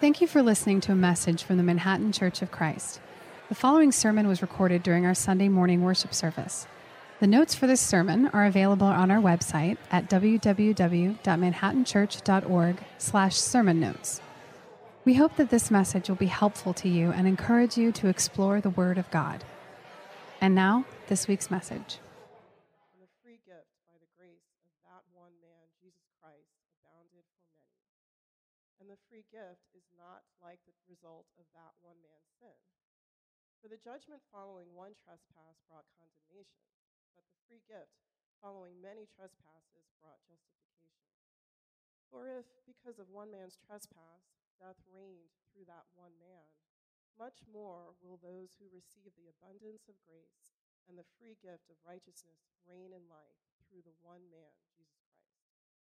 Thank you for listening to a message from the Manhattan Church of Christ. The following sermon was recorded during our Sunday morning worship service. The notes for this sermon are available on our website at www.manhattanchurch.org/sermon notes. We hope that this message will be helpful to you and encourage you to explore the Word of God. And now, this week's message. And the free gift by the grace of that one man, Jesus Christ, abounded for many. And the free gift is not like the result of that one man's sin. For the judgment following one trespass brought condemnation, but the free gift following many trespasses brought justification. For if, because of one man's trespass, death reigned through that one man, much more will those who receive the abundance of grace and the free gift of righteousness reign in life through the one man, Jesus Christ.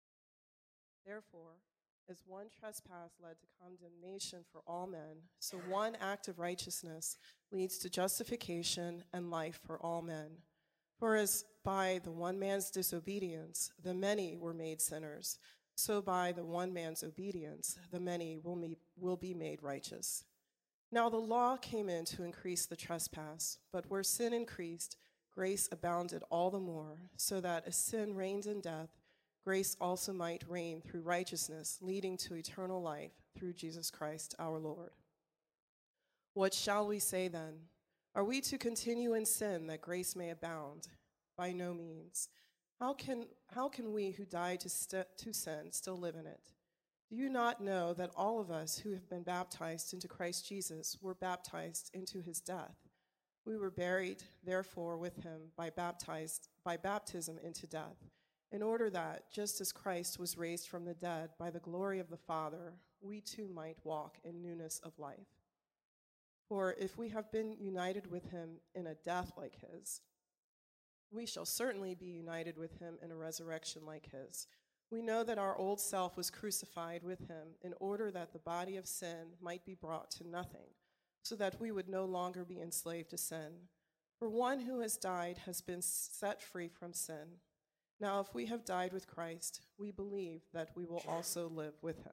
Therefore, as one trespass led to condemnation for all men, so one act of righteousness leads to justification and life for all men. For as by the one man's disobedience the many were made sinners, so by the one man's obedience the many will be made righteous. Now the law came in to increase the trespass, but where sin increased, grace abounded all the more, so that as sin reigned in death, grace also might reign through righteousness, leading to eternal life through Jesus Christ our Lord. What shall we say then? Are we to continue in sin that grace may abound? By no means. How can we who died to sin still live in it? Do you not know that all of us who have been baptized into Christ Jesus were baptized into his death? We were buried, therefore, with him by baptism into death, in order that, just as Christ was raised from the dead by the glory of the Father, we too might walk in newness of life. For if we have been united with him in a death like his, we shall certainly be united with him in a resurrection like his. We know that our old self was crucified with him in order that the body of sin might be brought to nothing, so that we would no longer be enslaved to sin. For one who has died has been set free from sin. Now, if we have died with Christ, we believe that we will also live with him.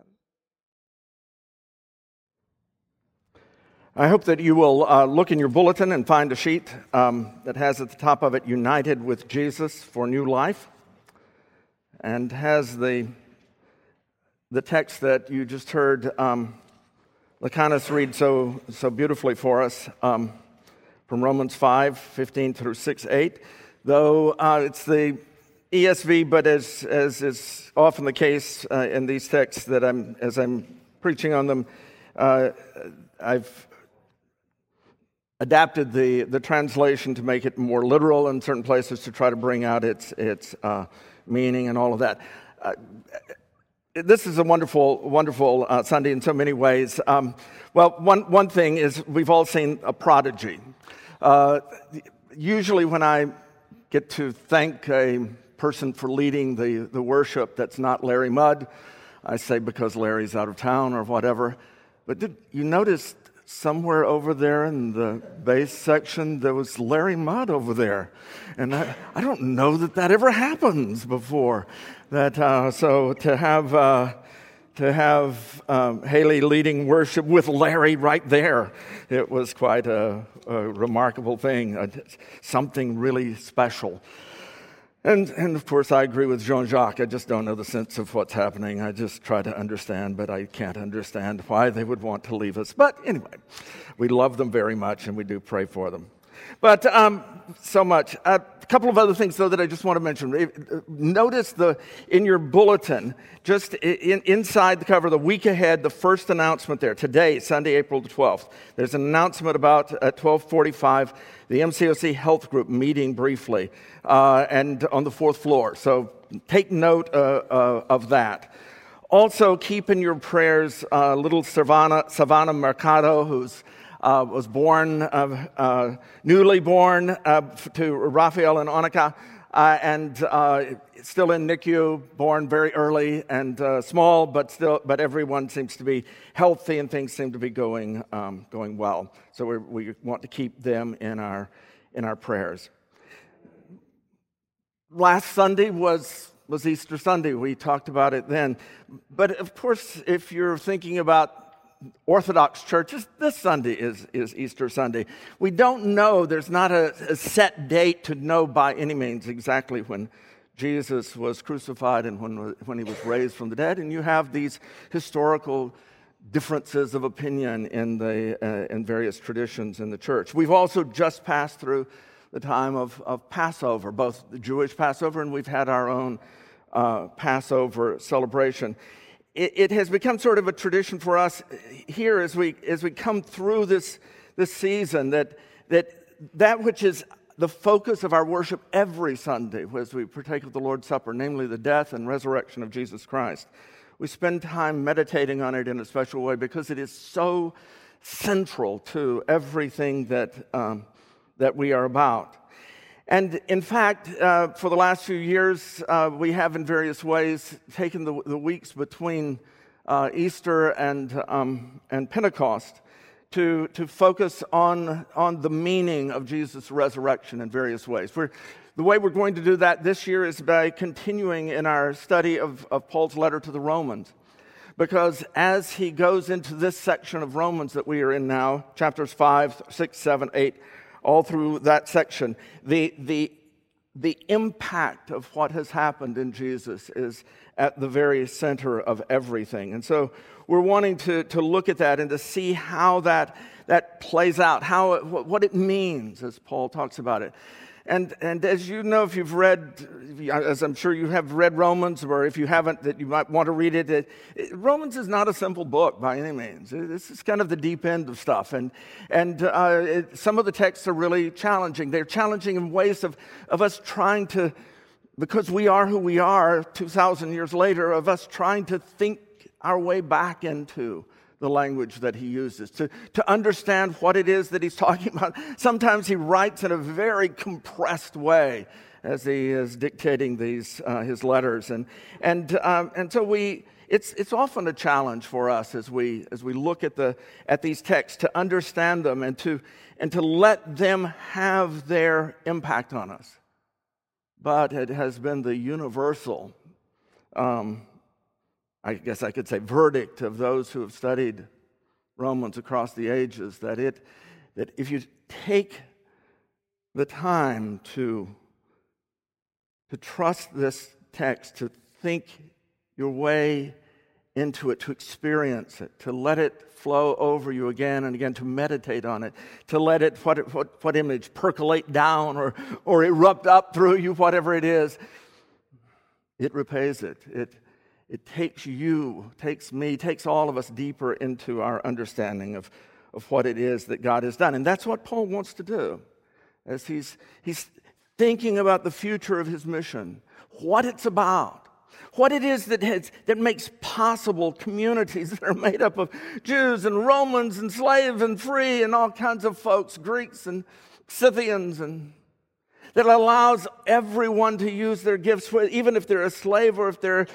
I hope that you will look in your bulletin and find a sheet that has at the top of it, United with Jesus for New Life, and has the text that you just heard Lacanis read so beautifully for us from Romans 5:15 through 6:8. Though it's the ESV, but as is often the case in these texts that as I'm preaching on them, I've adapted the translation to make it more literal in certain places to try to bring out its meaning and all of that. This is a wonderful Sunday in so many ways. Well, one thing is we've all seen a prodigy. Usually when I get to thank a person for leading the worship that's not Larry Mudd, I say because Larry's out of town or whatever. But did you notice somewhere over there in the bass section there was Larry Mudd over there? And I don't know that ever happens before. So to have Haley leading worship with Larry right there, it was quite a remarkable thing, something really special. And of course, I agree with Jean-Jacques. I just don't know the sense of what's happening. I just try to understand, but I can't understand why they would want to leave us. But anyway, we love them very much, and we do pray for them. But so much. A couple of other things, though, that I just want to mention. Notice in your bulletin, just inside the cover, the week ahead, the first announcement there. Today, Sunday, April the 12th. There's an announcement about at 12:45, the MCOC Health Group meeting briefly, and on the 4th floor. So take note of that. Also, keep in your prayers little Savannah Mercado, who's was born, newly born to Raphael and Onika, and still in NICU, born very early and small, but everyone seems to be healthy and things seem to be going well. So we want to keep them in our prayers. Last Sunday was Easter Sunday. We talked about it then. But of course, if you're thinking about Orthodox churches, this Sunday is Easter Sunday. We don't know, there's not a set date to know by any means exactly when Jesus was crucified and when he was raised from the dead. And you have these historical differences of opinion in various traditions in the church. We've also just passed through the time of Passover, both the Jewish Passover and we've had our own Passover celebration. It has become sort of a tradition for us here as we come through this season that which is the focus of our worship every Sunday as we partake of the Lord's Supper, namely the death and resurrection of Jesus Christ. We spend time meditating on it in a special way because it is so central to everything that we are about. And in fact, for the last few years, we have in various ways taken the weeks between Easter and Pentecost to focus on the meaning of Jesus' resurrection in various ways. The way we're going to do that this year is by continuing in our study of Paul's letter to the Romans. Because as he goes into this section of Romans that we are in now, chapters 5, 6, 7, 8, all through that section, the impact of what has happened in Jesus is at the very center of everything. And so we're wanting to look at that and to see how that plays out, what it means as Paul talks about it. And as you know, if you've read, as I'm sure you have read Romans, or if you haven't, that you might want to read it, Romans is not a simple book by any means. This is kind of the deep end of stuff. And some of the texts are really challenging. They're challenging in ways of us trying to, because we are who we are 2,000 years later, of us trying to think our way back into the language that he uses, to understand what it is that he's talking about. Sometimes he writes in a very compressed way as he is dictating these his letters, and so it's often a challenge for us as we look at these texts to understand them and to let them have their impact on us. But it has been the universal, I guess I could say, verdict of those who have studied Romans across the ages that if you take the time to trust this text, to think your way into it, to experience it, to let it flow over you again and again, to meditate on it, to let it, what image, percolate down or erupt up through you, whatever it is, it repays it. It takes you, takes me, takes all of us deeper into our understanding of what it is that God has done. And that's what Paul wants to do as he's thinking about the future of his mission, what it's about, what it is that makes possible communities that are made up of Jews and Romans and slave and free and all kinds of folks, Greeks and Scythians, and that allows everyone to use their gifts, even if they're a slave or if they're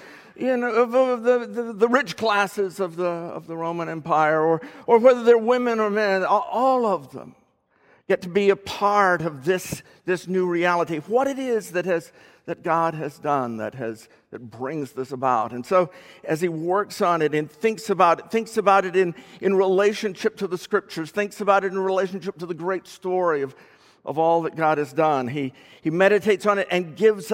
the rich classes of the Roman Empire, or whether they're women or men, all of them get to be a part of this new reality. What it is that God has done that brings this about. And so as he works on it and thinks about it in relationship to the Scriptures, thinks about it in relationship to the great story of all that God has done, he meditates on it and gives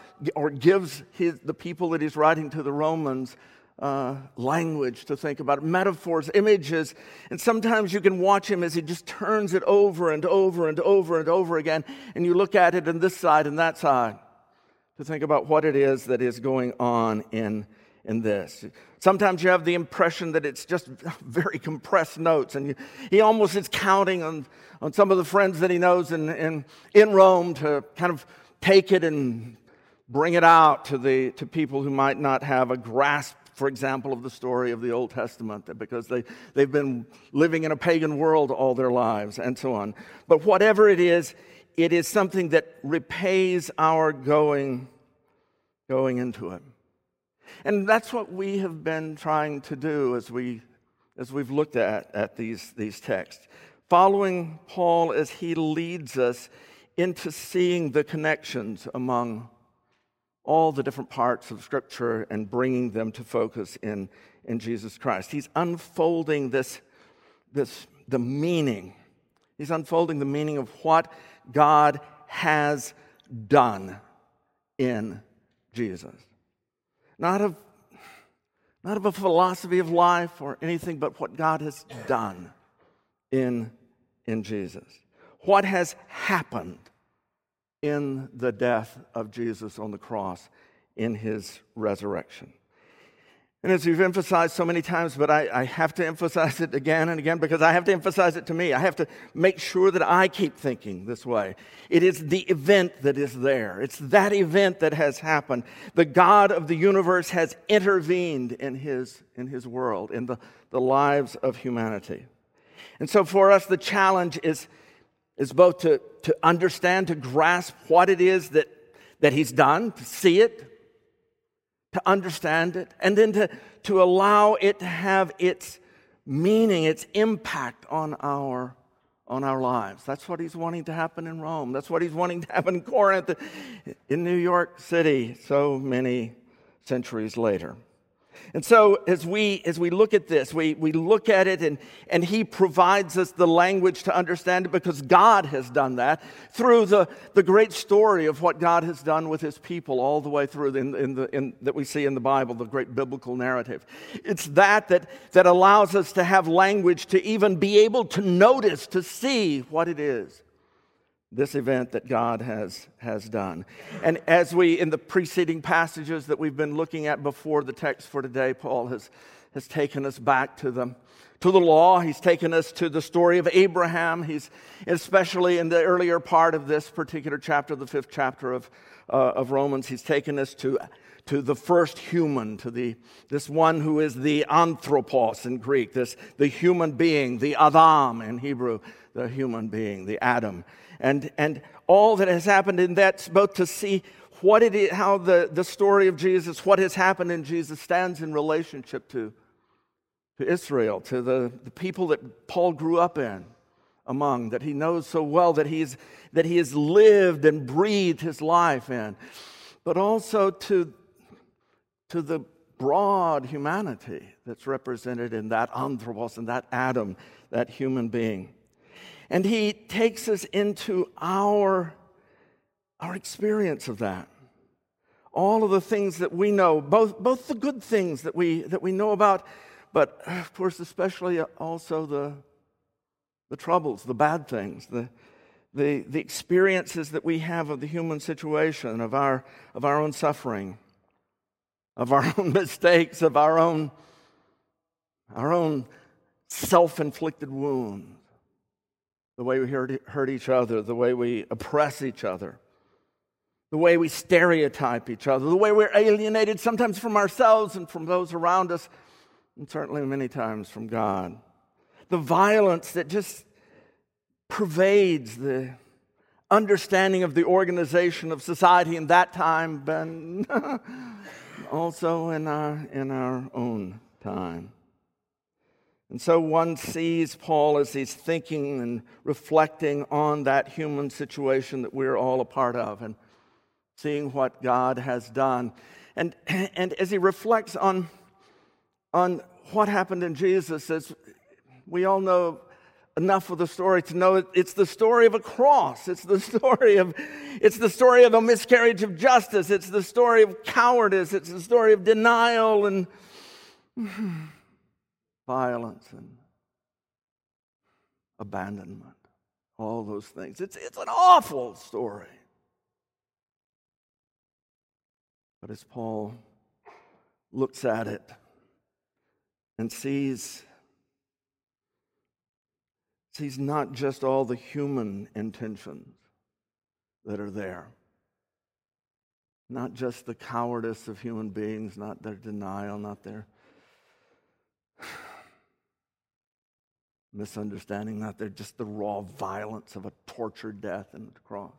the people that he's writing to, the Romans, language to think about, metaphors, images, and sometimes you can watch him as he just turns it over and over and over and over again, and you look at it on this side and that side to think about what it is that is going on in this. Sometimes you have the impression that it's just very compressed notes, and he almost is counting on some of the friends that he knows in Rome to kind of take it and bring it out to people who might not have a grasp, for example, of the story of the Old Testament, because they've been living in a pagan world all their lives, and so on. But whatever it is something that repays our going into it. And that's what we have been trying to do as we've looked at these texts, following Paul as he leads us into seeing the connections among all the different parts of Scripture and bringing them to focus in Jesus Christ. He's unfolding the meaning. He's unfolding the meaning of what God has done in Jesus. Not of a philosophy of life or anything, but what God has done in Jesus. What has happened in the death of Jesus on the cross, in his resurrection. And as we've emphasized so many times, but I have to emphasize it again and again because I have to emphasize it to me. I have to make sure that I keep thinking this way. It is the event that is there. It's that event that has happened. The God of the universe has intervened in his world, in the lives of humanity. And so for us, the challenge is both to understand, to grasp what it is that he's done, to see it, to understand it, and then to allow it to have its meaning, its impact on our lives. That's what he's wanting to happen in Rome. That's what he's wanting to happen in Corinth, in New York City, so many centuries later. And so as we look at this, we look at it and he provides us the language to understand it because God has done that through the great story of what God has done with his people all the way through that we see in the Bible, the great biblical narrative. It's that allows us to have language to even be able to notice, to see what it is, this event that God has done. And as we, in the preceding passages that we've been looking at before the text for today, Paul has taken us back to the law. He's taken us to the story of Abraham. He's, especially in the earlier part of this particular chapter, the 5th chapter of Romans, he's taken us to the first human, to this one who is the anthropos in Greek, the human being, the Adam in Hebrew, the human being, the Adam. And all that has happened in that's both to see what it is, how the story of Jesus, what has happened in Jesus stands in relationship to Israel, to the people that Paul grew up among, that he knows so well, that he has lived and breathed his life in, but also to the broad humanity that's represented in that anthropos, and that Adam, that human being. And he takes us into our experience of that. All of the things that we know, both the good things that we know about, but of course especially also the troubles, the bad things, the experiences that we have of the human situation, of our own suffering, of our own mistakes, of our own self-inflicted wounds. The way we hurt each other, the way we oppress each other, the way we stereotype each other, the way we're alienated sometimes from ourselves and from those around us, and certainly many times from God. The violence that just pervades the understanding of the organization of society in that time, but also in our own time. And so one sees Paul as he's thinking and reflecting on that human situation that we're all a part of, and seeing what God has done. And as he reflects on what happened in Jesus, as we all know enough of the story to know it's the story of a cross. It's the story of a miscarriage of justice. It's the story of cowardice. It's the story of denial and violence and abandonment, all those things. It's an awful story. But as Paul looks at it and sees not just all the human intentions that are there, not just the cowardice of human beings, not their denial, not their misunderstanding, not they're just the raw violence of a tortured death and the cross.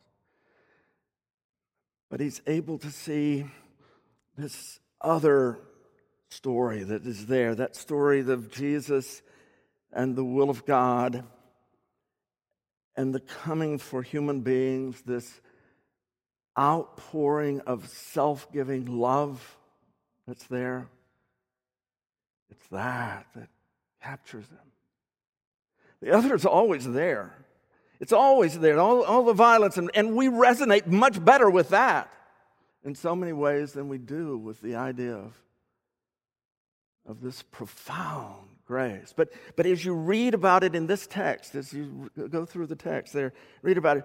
But he's able to see this other story that is there, that story of Jesus and the will of God and the coming for human beings, this outpouring of self-giving love that's there. It's that captures them. The other is always there. It's always there, all the violence, and we resonate much better with that in so many ways than we do with the idea of this profound grace. But as you read about it in this text, as you go through the text there, read about it,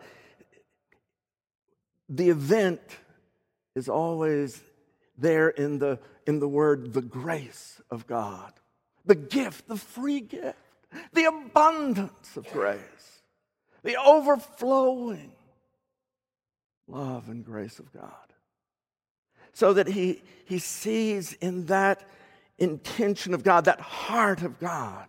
the event is always there in the word, the grace of God. The gift, the free gift, the abundance of grace, the overflowing love and grace of God. So that he sees in that intention of God, that heart of God,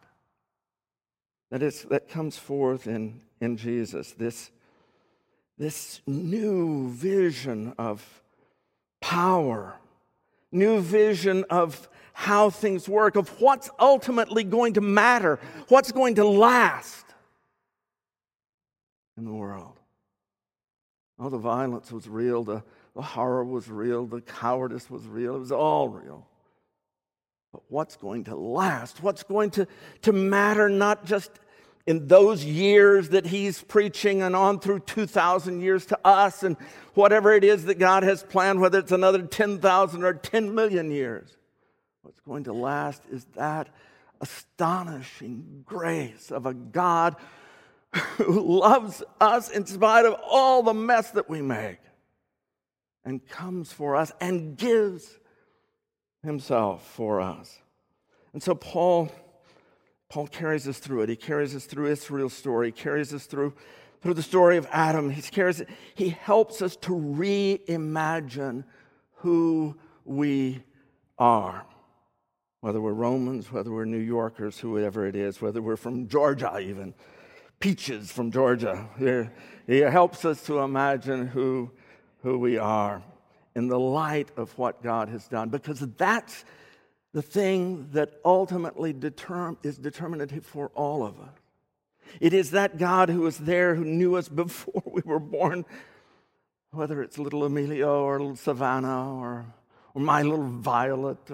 that comes forth in Jesus, this new vision of power, new vision of how things work, of what's ultimately going to matter, what's going to last in the world. Oh, the violence was real, the horror was real, the cowardice was real, it was all real. But what's going to last? What's going to matter not just in those years that he's preaching and on through 2,000 years to us and whatever it is that God has planned, whether it's another 10,000 or 10 million years. What's going to last is that astonishing grace of a God who loves us in spite of all the mess that we make and comes for us and gives himself for us. And so Paul carries us through it. He carries us through Israel's story. He carries us through the story of Adam. He helps us to reimagine who we are. Whether we're Romans, whether we're New Yorkers, whoever it is, whether we're from Georgia even, Peaches from Georgia. He helps us to imagine who we are in the light of what God has done, because that's the thing that ultimately is determinative for all of us. It is that God who is there, who knew us before we were born, whether it's little Emilio or little Savannah or my little Violet,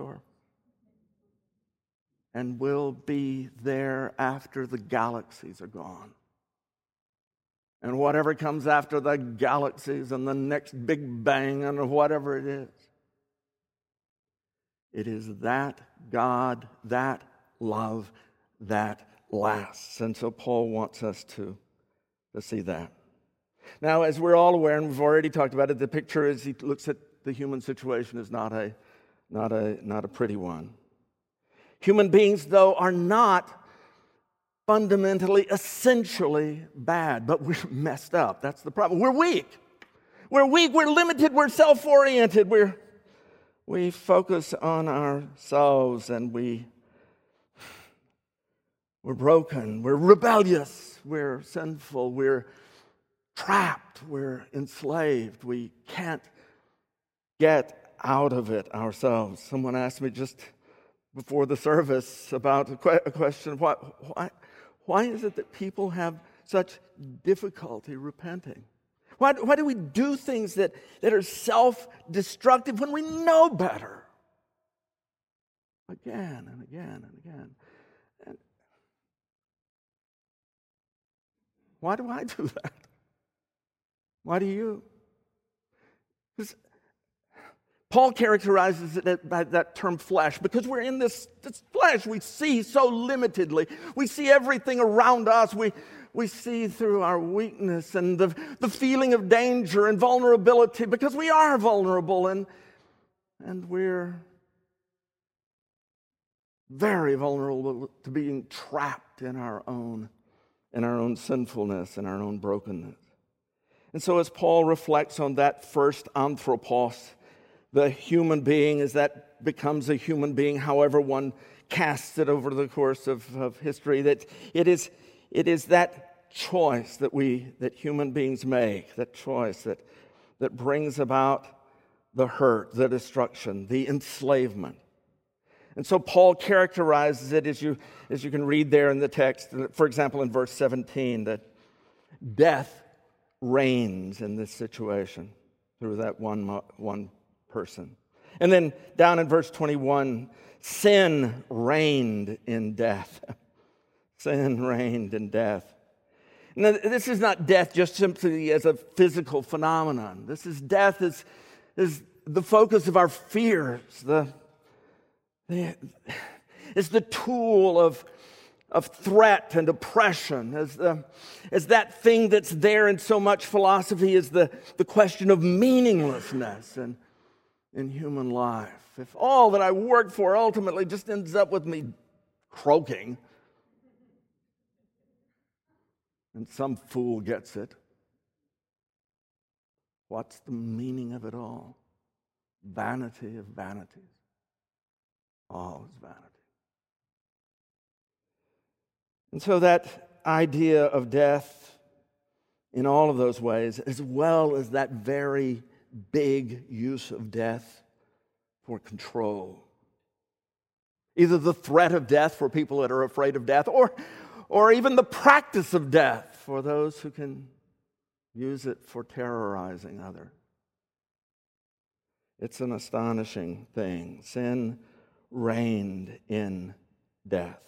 and will be there after the galaxies are gone. And whatever comes after the galaxies and the next big bang and whatever it is that God, that love, that lasts. And so Paul wants us to see that. Now, as we're all aware, and we've already talked about it, the picture as he looks at the human situation is not a pretty one. Human beings, though, are not fundamentally, essentially bad, but we're messed up. That's the problem. We're weak. We're limited, we're self-oriented, we focus on ourselves, and we're broken, we're rebellious, we're sinful, we're trapped, we're enslaved. We can't get out of it ourselves. Someone asked me just before the service about a question, why is it that people have such difficulty repenting? Why do we do things that are self-destructive when we know better? Again and again and again. And why do I do that? Why do you? Because Paul characterizes it by that term flesh, because we're in this flesh. We see so limitedly. We see everything around us. We see through our weakness and the feeling of danger and vulnerability, because we are vulnerable and we're very vulnerable to being trapped in our own sinfulness and our own brokenness. And so as Paul reflects on that first anthropos, the human being, as that becomes a human being, however one casts it over the course of history, that it is that choice that human beings make, that choice that brings about the hurt, the destruction, the enslavement. And so Paul characterizes it, as you can read there in the text, for example, in verse 17, that death reigns in this situation. through that one person. And then down in verse 21, sin reigned in death. Sin reigned in death. Now, this is not death just simply as a physical phenomenon. This is death is the focus of our fears. It's the tool of threat and oppression. As that thing that's there in so much philosophy is the question of meaninglessness in human life. If all that I work for ultimately just ends up with me croaking, and some fool gets it, what's the meaning of it all? Vanity of vanities. All is vanity. And so that idea of death in all of those ways, as well as that very big use of death for control. Either the threat of death for people that are afraid of death, or even the practice of death for those who can use it for terrorizing others. It's an astonishing thing. Sin reigned in death.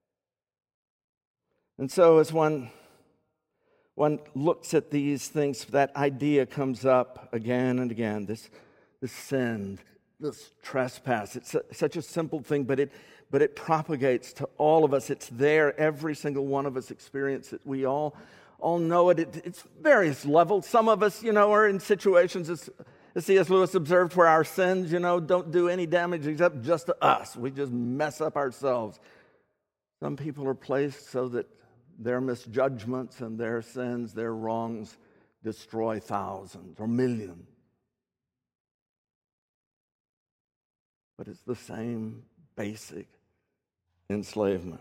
And so as one looks at these things, that idea comes up again and again, this sin, this trespass. It's such a simple thing, but it propagates to all of us. It's there. Every single one of us experience it. We all know it. It's various levels. Some of us, are in situations, as C.S. Lewis observed, where our sins, don't do any damage except just to us. We just mess up ourselves. Some people are placed so that their misjudgments and their sins, their wrongs, destroy thousands or millions. But it's the same basic enslavement.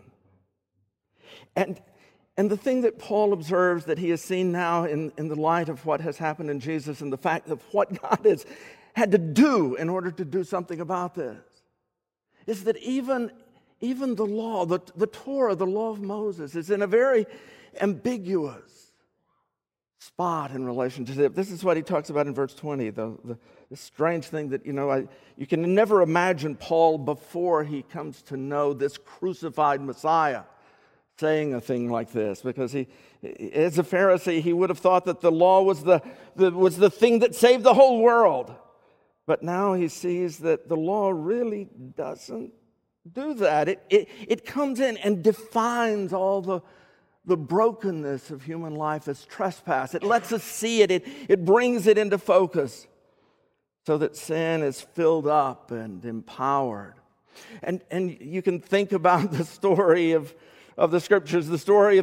And the thing that Paul observes that he has seen now in the light of what has happened in Jesus and the fact of what God has had to do in order to do something about this, is that even the law, the Torah, the law of Moses, is in a very ambiguous spot in relationship. This is what he talks about in verse 20, the strange thing that, you can never imagine Paul before he comes to know this crucified Messiah saying a thing like this, because he, as a Pharisee, he would have thought that the law was the thing that saved the whole world. But now he sees that the law really doesn't do that. It comes in and defines all the brokenness of human life as trespass. It lets us see it. It brings it into focus so that sin is filled up and empowered. And you can think about the story of the scriptures, the story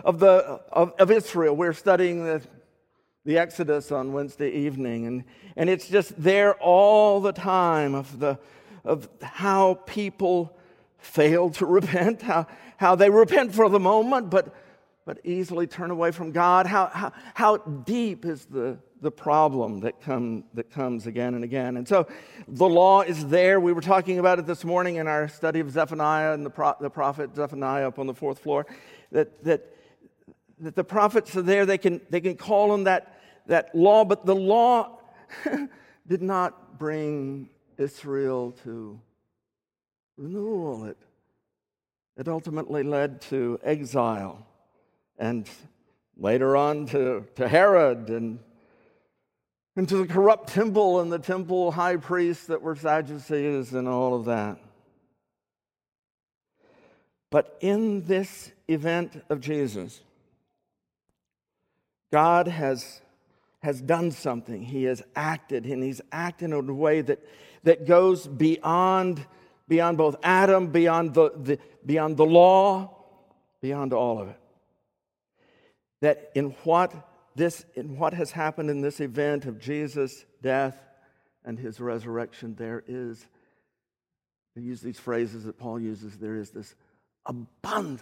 of Israel. We're studying the Exodus on Wednesday evening, and it's just there all the time of how people fail to repent, how they repent for the moment, but easily turn away from God. How deep is the problem that comes again and again. And so the law is there. We were talking about it this morning in our study of Zephaniah and the prophet Zephaniah up on the fourth floor. That the prophets are there. They can call on that law, but the law did not bring Israel to renewal. It ultimately led to exile, and later on to Herod and to the corrupt temple and the temple high priests that were Sadducees and all of that. But in this event of Jesus, God has done something. He has acted, and he's acted in a way that goes beyond both Adam, beyond the law, beyond all of it. That in what has happened in this event of Jesus' death and his resurrection, there is, to use these phrases that Paul uses, there is this abundance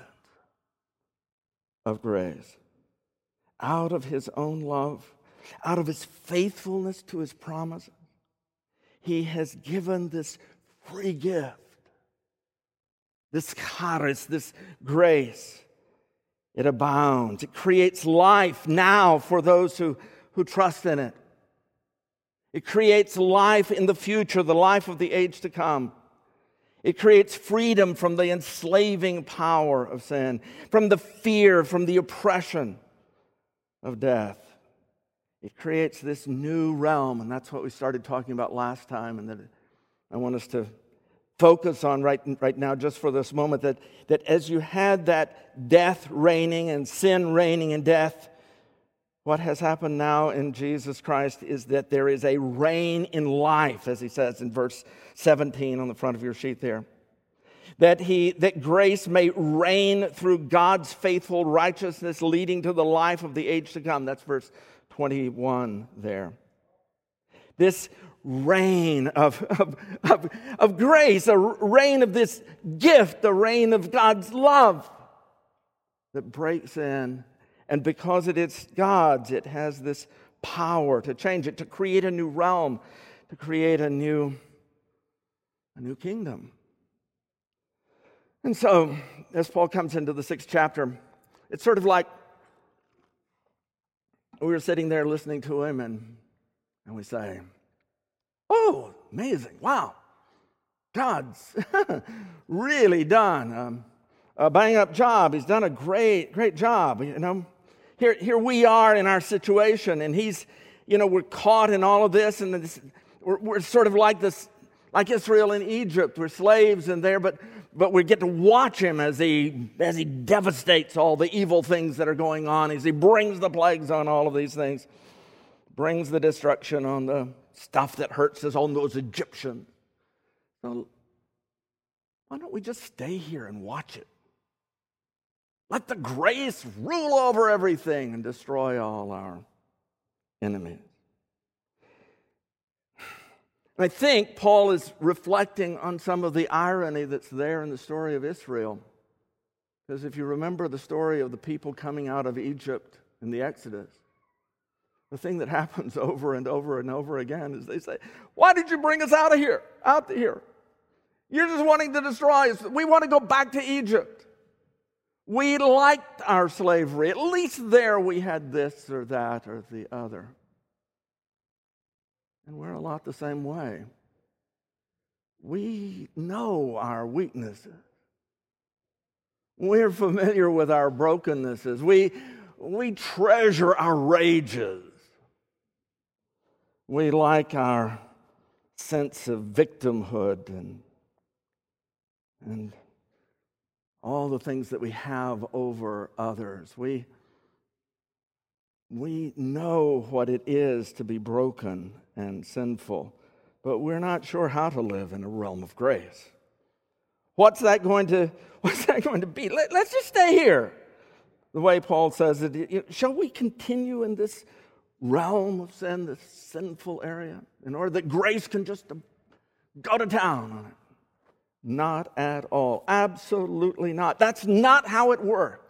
of grace. Out of his own love, out of his faithfulness to his promises, he has given this free gift, this charis, this grace. It abounds. It creates life now for those who trust in it. It creates life in the future, the life of the age to come. It creates freedom from the enslaving power of sin, from the fear, from the oppression of death. It creates this new realm, and that's what we started talking about last time, and that I want us to focus on right now just for this moment, that as you had that death reigning and sin reigning in death, what has happened now in Jesus Christ is that there is a reign in life, as he says in verse 17 on the front of your sheet there. That grace may reign through God's faithful righteousness, leading to the life of the age to come. That's verse 21 there. This reign of grace, a reign of this gift, a reign of God's love that breaks in. And because it is God's, it has this power to change it, to create a new realm, to create a new kingdom. And so, as Paul comes into the 6th chapter, it's sort of like we were sitting there listening to him, and we say, "Oh, amazing! Wow, God's really done a bang-up job. He's done a great job. You know, here we are in our situation, and he's, you know, we're caught in all of this, and we're sort of like this, like Israel in Egypt. We're slaves in there, but we get to watch him as he devastates all the evil things that are going on, as he brings the plagues on all of these things, brings the destruction on the stuff that hurts us, on those Egyptians. So why don't we just stay here and watch it? Let the grace rule over everything and destroy all our enemies." I think Paul is reflecting on some of the irony that's there in the story of Israel. Because if you remember the story of the people coming out of Egypt in the Exodus, the thing that happens over and over and over again is they say, "Why did you bring us out of here? Out of here? You're just wanting to destroy us. We want to go back to Egypt. We liked our slavery. At least there we had this or that or the other." And we're a lot the same way. We know our weaknesses. We're familiar with our brokennesses. We treasure our rages. We like our sense of victimhood and all the things that we have over others. We know what it is to be broken and sinful, but we're not sure how to live in a realm of grace. What's that going to be? Let's just stay here. The way Paul says it, shall we continue in this realm of sin, this sinful area, in order that grace can just go to town on it? Not at all. Absolutely not. That's not how it works.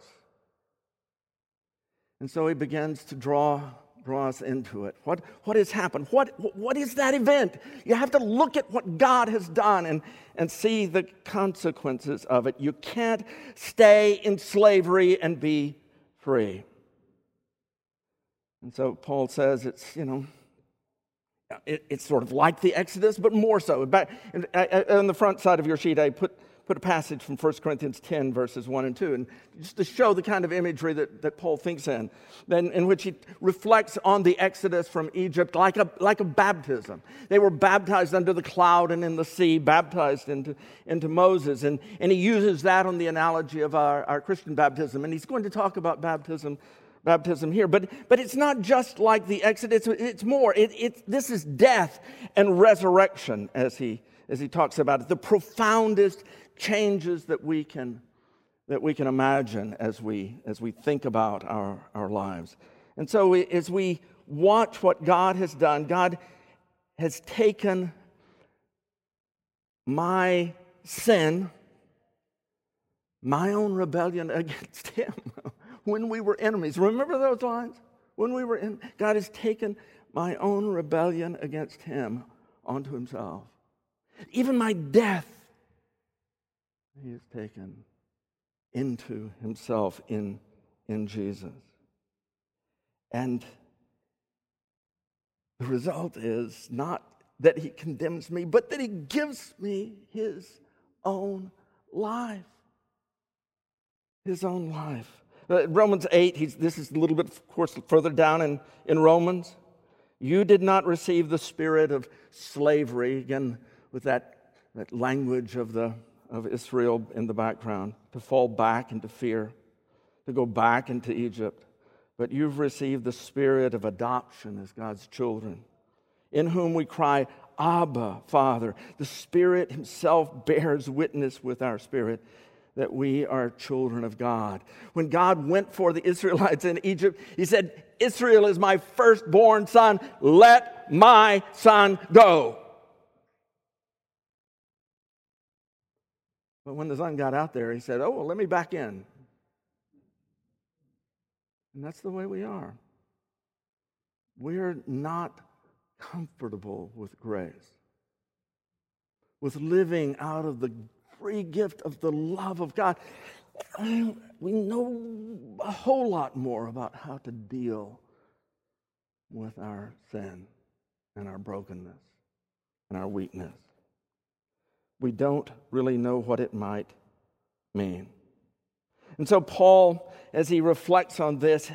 And so he begins to draw us into it. What has happened? What is that event? You have to look at what God has done and see the consequences of it. You can't stay in slavery and be free. And so Paul says it's sort of like the Exodus, but more so. On the front side of your sheet, I put a passage from 1 Corinthians 10, verses 1 and 2, and just to show the kind of imagery that Paul thinks in which he reflects on the Exodus from Egypt like a baptism. They were baptized under the cloud and in the sea, baptized into Moses, and he uses that on the analogy of our Christian baptism, and he's going to talk about baptism here, but it's not just like the Exodus. It's more. This is death and resurrection, as he talks about it. The profoundest changes that we can imagine as we think about our lives. And so as we watch what God has done, God has taken my sin, my own rebellion against him. When we were enemies. Remember those lines? When we were in, God has taken my own rebellion against him onto himself. Even my death, he has taken into himself in Jesus. And The result is not that he condemns me, but that he gives me his own life. His own life. Romans 8, this is a little bit, of course, further down in Romans. You did not receive the spirit of slavery, again, with that language of Israel in the background, to fall back into fear, to go back into Egypt. But you've received the spirit of adoption as God's children, in whom we cry, Abba, Father. The Spirit himself bears witness with our spirit that we are children of God. When God went for the Israelites in Egypt, he said, Israel is my firstborn son. Let my son go. But when the son got out there, he said, oh, well, let me back in. And that's the way we are. We're not comfortable with grace, with living out of the free gift of the love of God. We know a whole lot more about how to deal with our sin and our brokenness and our weakness. We don't really know what it might mean. And so Paul, as he reflects on this,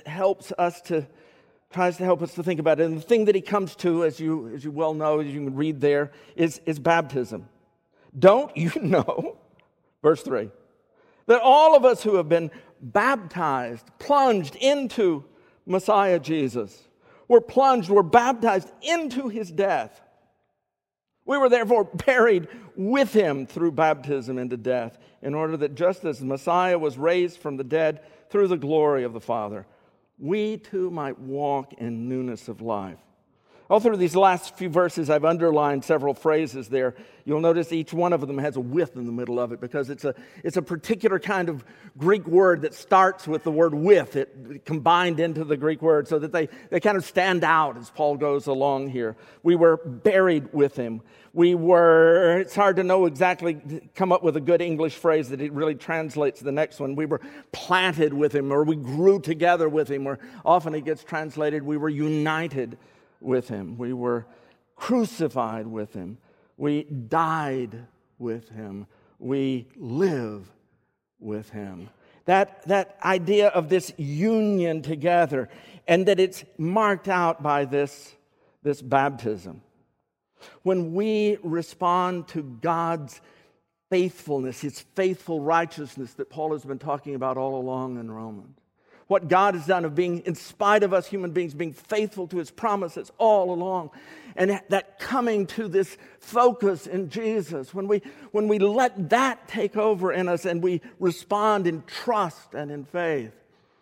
tries to help us to think about it. And the thing that he comes to, as you well know, as you can read there, is baptism. Don't you know, verse 3, that all of us who have been baptized, plunged into Messiah Jesus, we're baptized into his death. We were therefore buried with him through baptism into death, in order that just as Messiah was raised from the dead through the glory of the Father, we too might walk in newness of life. All through these last few verses, I've underlined several phrases there. You'll notice each one of them has a with in the middle of it, because it's a particular kind of Greek word that starts with the word with, it combined into the Greek word, so that they kind of stand out as Paul goes along here. We were buried with him. It's hard to know exactly, come up with a good English phrase that it really translates the next one. We were planted with him, or we grew together with him, or often it gets translated, we were united with him. We were crucified with him. We died with him. We live with him. That idea of this union together, and that it's marked out by this baptism. When we respond to God's faithfulness, his faithful righteousness that Paul has been talking about all along in Romans, what God has done of being, in spite of us human beings, being faithful to his promises all along, and that coming to this focus in Jesus, when we let that take over in us and we respond in trust and in faith,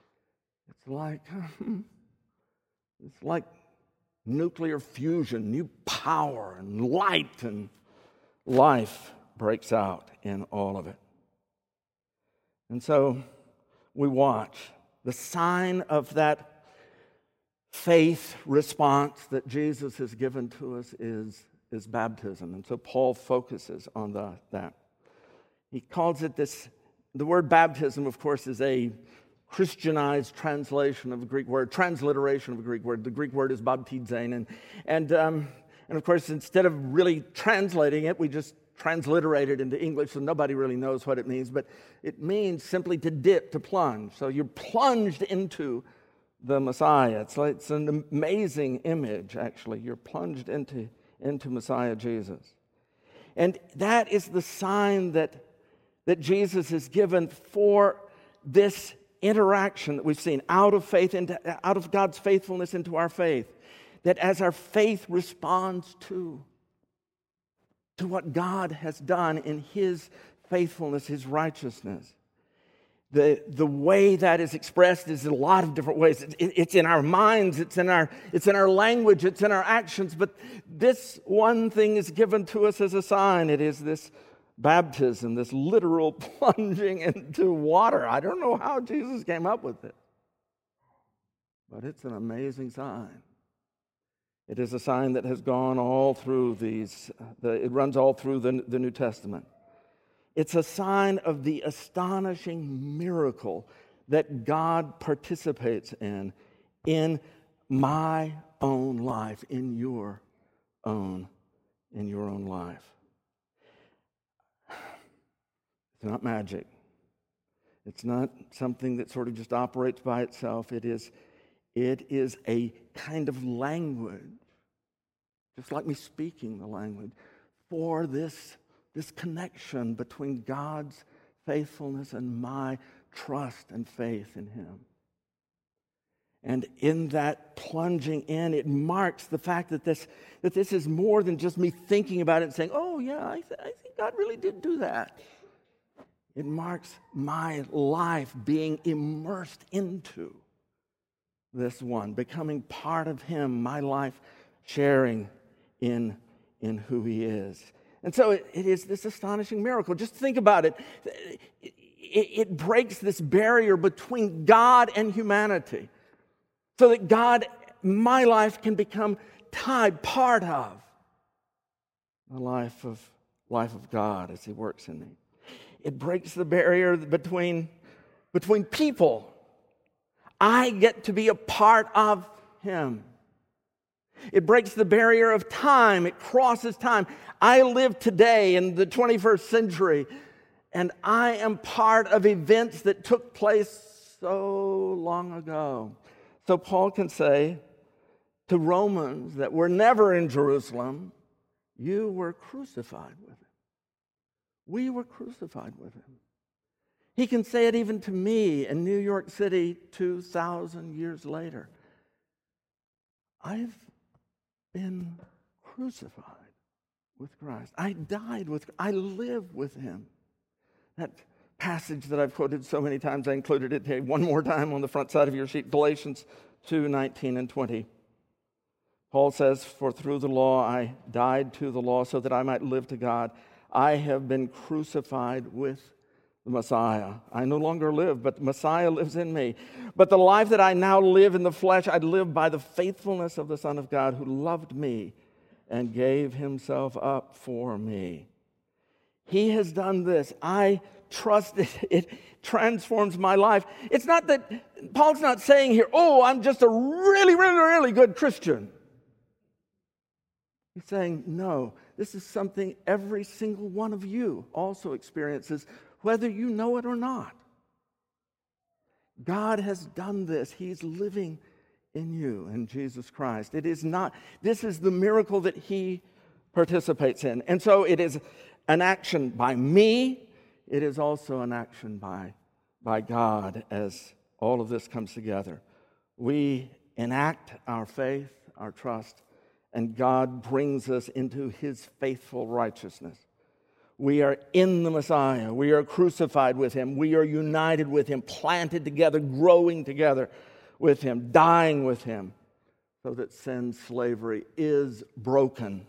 it's like nuclear fusion, new power and light, and life breaks out in all of it. And so we watch. The sign of that faith response that Jesus has given to us is baptism. And so Paul focuses on that. He calls it this. The word baptism, of course, is a Christianized translation of a Greek word, transliteration of a Greek word. The Greek word is baptizein. And of course, instead of really translating it, we just transliterate it into English, so nobody really knows what it means. But it means simply to dip, to plunge. So you're plunged into the Messiah. It's an amazing image, actually. You're plunged into Messiah Jesus. And that is the sign that Jesus has given for this interaction that we've seen out of God's faithfulness into our faith, that as our faith responds to what God has done in his faithfulness, his righteousness, the way that is expressed is in a lot of different ways. It's in our minds, it's in our language, it's in our actions, but this one thing is given to us as a sign. It is this baptism, this literal plunging into water. I don't know how Jesus came up with it, but it's an amazing sign. It is a sign that has gone all through it runs all through the New Testament. It's a sign of the astonishing miracle that God participates in my own life in your own life. It's not magic. It's not something that sort of just operates by itself. It is a kind of language, just like me speaking the language, for this connection between God's faithfulness and my trust and faith in Him. And in that plunging in, it marks the fact that this is more than just me thinking about it and saying, oh yeah, I think God really did do that. It marks my life being immersed into this one, becoming part of Him, my life sharing in who He is. And so it is this astonishing miracle. Just think about it. It breaks this barrier between God and humanity so that God, my life, can become tied, part of the life of God as He works in me. It breaks the barrier between people. I get to be a part of Him. It breaks the barrier of time. It crosses time. I live today in the 21st century, and I am part of events that took place so long ago. So Paul can say to Romans that were never in Jerusalem, you were crucified with Him. We were crucified with Him. He can say it even to me in New York City 2,000 years later. I've been crucified with Christ. I live with Him. That passage that I've quoted so many times, I included it here one more time on the front side of your sheet, Galatians 2:19 and 20. Paul says, for through the law I died to the law so that I might live to God. I have been crucified with the Messiah. I no longer live, but the Messiah lives in me. But the life that I now live in the flesh, I live by the faithfulness of the Son of God who loved me and gave Himself up for me. He has done this. I trust it. It transforms my life. It's not that, Paul's not saying here, oh, I'm just a really, really, really good Christian. He's saying, no, this is something every single one of you also experiences, whether you know it or not. God has done this. He's living in you in Jesus Christ. This is the miracle that He participates in. And so it is an action by me. It is also an action by God as all of this comes together. We enact our faith, our trust, and God brings us into His faithful righteousness. We are in the Messiah. We are crucified with Him. We are united with Him, planted together, growing together with Him, dying with Him, so that sin's slavery is broken.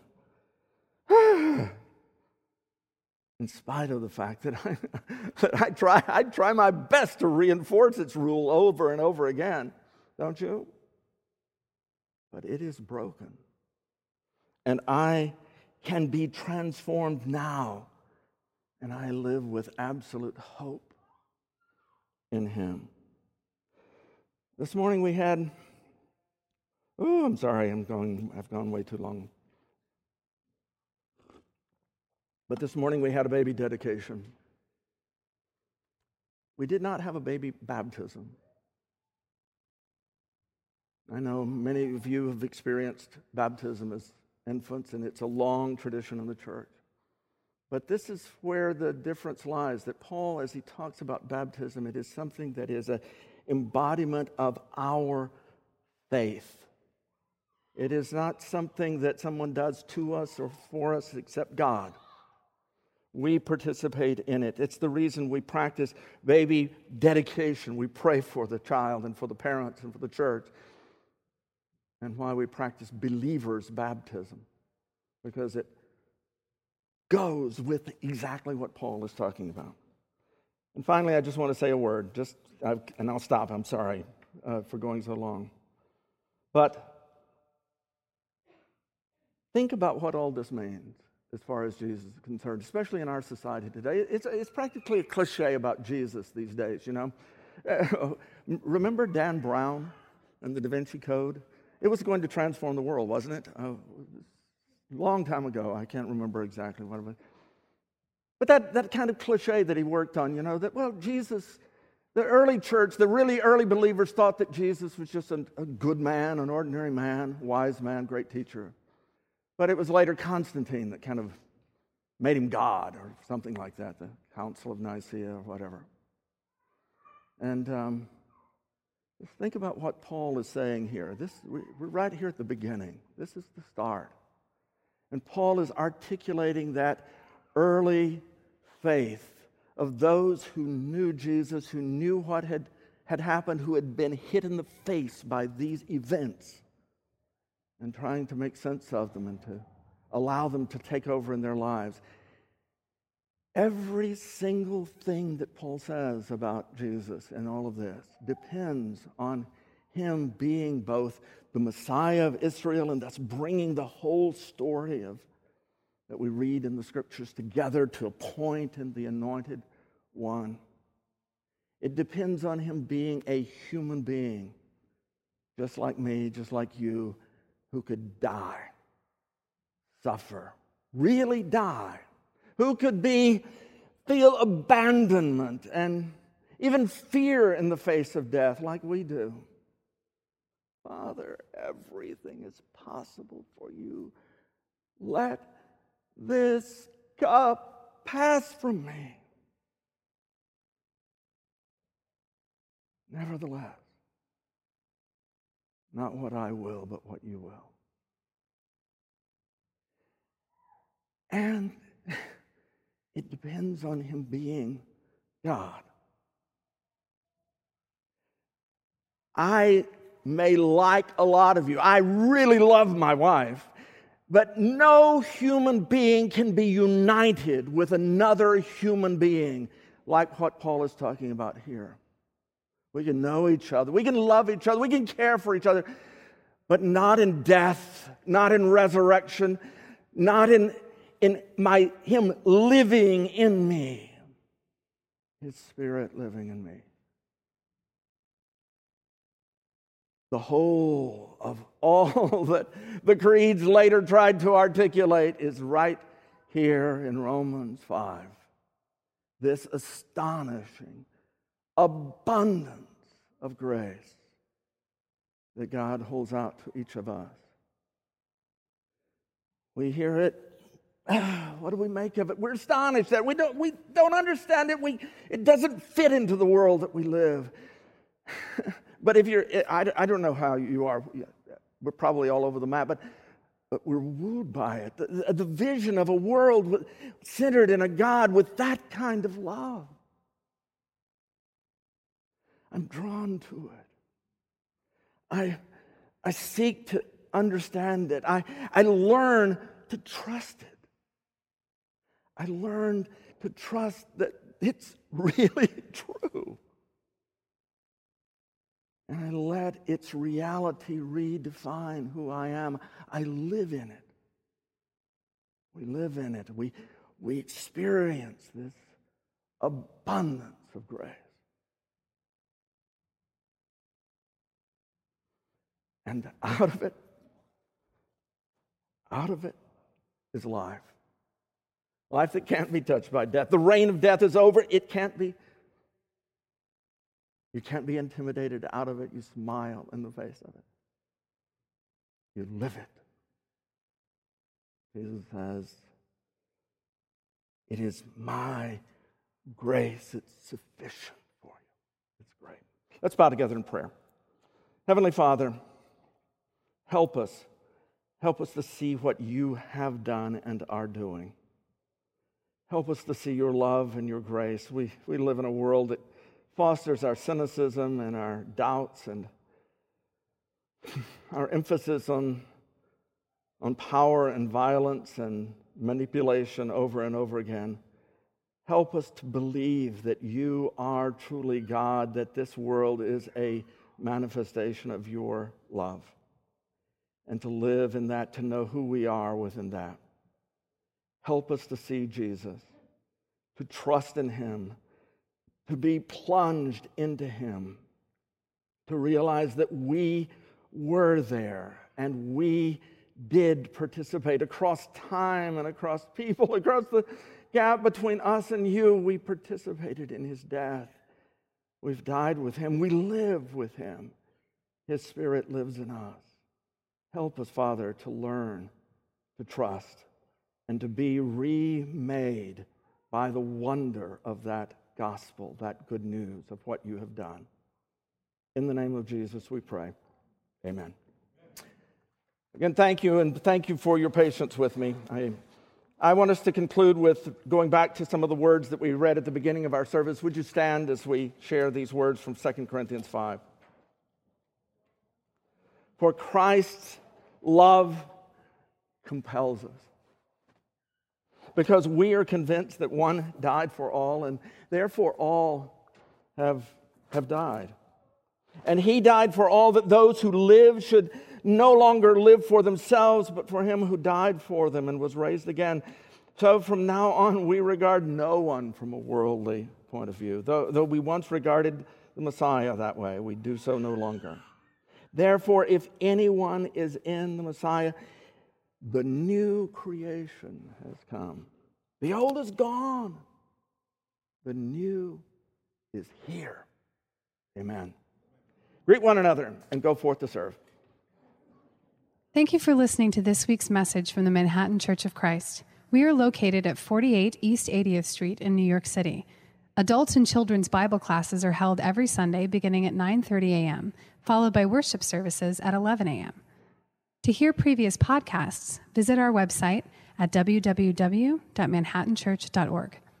In spite of the fact that I try my best to reinforce its rule over and over again, don't you? But it is broken. And I can be transformed now. And I live with absolute hope in Him. This morning we had, I'm sorry, I've gone way too long. But this morning we had a baby dedication. We did not have a baby baptism. I know many of you have experienced baptism as infants, and it's a long tradition in the church. But this is where the difference lies, that Paul, as he talks about baptism, it is something that is an embodiment of our faith. It is not something that someone does to us or for us except God. We participate in it. It's the reason we practice baby dedication. We pray for the child and for the parents and for the church. And why we practice believers' baptism. Because it goes with exactly what Paul is talking about. And finally, I just want to say a word. And I'll stop. I'm sorry for going so long. But think about what all this means as far as Jesus is concerned, especially in our society today. It's practically a cliche about Jesus these days, you know. Remember Dan Brown and the Da Vinci Code? It was going to transform the world, wasn't it? A long time ago. I can't remember exactly what it was. But that kind of cliche that he worked on, that, well, Jesus, the early church, the really early believers thought that Jesus was just a good man, an ordinary man, wise man, great teacher. But it was later Constantine that kind of made him God or something like that, the Council of Nicaea or whatever. And just think about what Paul is saying here. We're right here at the beginning. This is the start. And Paul is articulating that early faith of those who knew Jesus, who knew what had happened, who had been hit in the face by these events, and trying to make sense of them and to allow them to take over in their lives. Every single thing that Paul says about Jesus and all of this depends on him being both the Messiah of Israel and thus bringing the whole story that we read in the Scriptures together to a point in the Anointed One. It depends on him being a human being, just like me, just like you, who could die, suffer, really die, who could feel abandonment and even fear in the face of death like we do. Father, everything is possible for you. Let this cup pass from me. Nevertheless, not what I will, but what you will. And it depends on him being God. I may like a lot of you. I really love my wife. But no human being can be united with another human being like what Paul is talking about here. We can know each other. We can love each other. We can care for each other. But not in death, not in resurrection, not in him living in me. His Spirit living in me. The whole of all that the creeds later tried to articulate is right here in Romans 5. This astonishing abundance of grace that God holds out to each of us. We hear it. What do we make of it? We're astonished that we don't understand it. It doesn't fit into the world that we live. But if I don't know how you are. We're probably all over the map, but we're wooed by it. The vision of a world centered in a God with that kind of love. I'm drawn to it. I seek to understand it. I learn to trust it. I learn to trust that it's really true. And I let its reality redefine who I am. I live in it. We live in it. We experience this abundance of grace. And out of it is life. Life that can't be touched by death. The reign of death is over. It can't be. You can't be intimidated out of it. You smile in the face of it. You live it. Jesus says, it is my grace. It's sufficient for you. It's great. Let's bow together in prayer. Heavenly Father, help us. Help us to see what you have done and are doing. Help us to see your love and your grace. We live in a world that fosters our cynicism and our doubts and our emphasis on power and violence and manipulation over and over again. Help us to believe that you are truly God, that this world is a manifestation of your love, and to live in that, to know who we are within that. Help us to see Jesus, to trust in him, to be plunged into him, to realize that we were there, and we did participate across time and across people, across the gap between us and you. We participated in his death. We've died with him. We live with him. His Spirit lives in us. Help us, Father, to learn, to trust, and to be remade by the wonder of that gospel, that good news of what you have done. In the name of Jesus, we pray. Amen. Again, thank you, and thank you for your patience with me. I want us to conclude with going back to some of the words that we read at the beginning of our service. Would you stand as we share these words from 2 Corinthians 5? For Christ's love compels us, because we are convinced that one died for all, and therefore all have died. And he died for all, that those who live should no longer live for themselves, but for him who died for them and was raised again. So from now on, we regard no one from a worldly point of view. Though we once regarded the Messiah that way, we do so no longer. Therefore, if anyone is in the Messiah, the new creation has come. The old is gone. The new is here. Amen. Greet one another and go forth to serve. Thank you for listening to this week's message from the Manhattan Church of Christ. We are located at 48 East 80th Street in New York City. Adults and children's Bible classes are held every Sunday beginning at 9:30 a.m., followed by worship services at 11 a.m. To hear previous podcasts, visit our website at www.manhattanchurch.org.